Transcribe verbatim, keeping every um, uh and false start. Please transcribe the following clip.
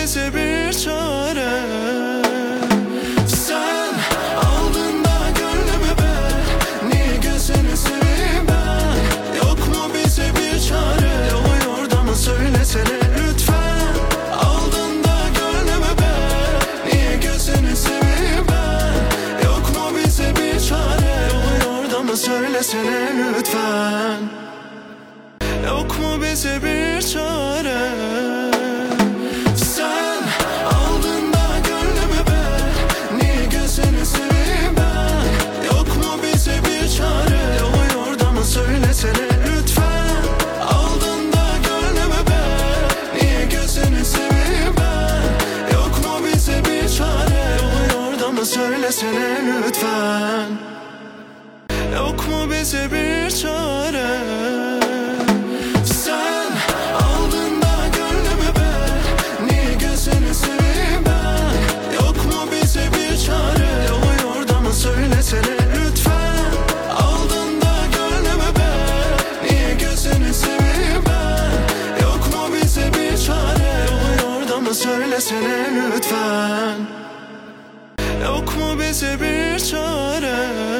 bize bir çare. Sen aldın da gönlümü ben, niye gözünü seveyim ben? Yok mu bize bir çare, oluyor da mı söylesene lütfen. Aldın da gönlümü ben, niye gözünü seveyim ben? Yok mu bize bir çare, oluyor da mı söylesene lütfen. Yok mu bize bir çare? Sen aldın da gönlümü ben, niye gözünü seveyim ben? Yok mu bize bir çare, oluyor da mı söylesene lütfen. Aldın da gönlümü ben, niye gözünü seveyim ben? Yok mu bize bir çare, oluyor da mı söylesene lütfen. Yok mu bize bir çare? Söylesene lütfen. Aldın da gönlümü ben, niye gözünü seveyim ben? Yok mu bize bir çare, oluyor da mı söylesene lütfen. Yok mu bize bir çare?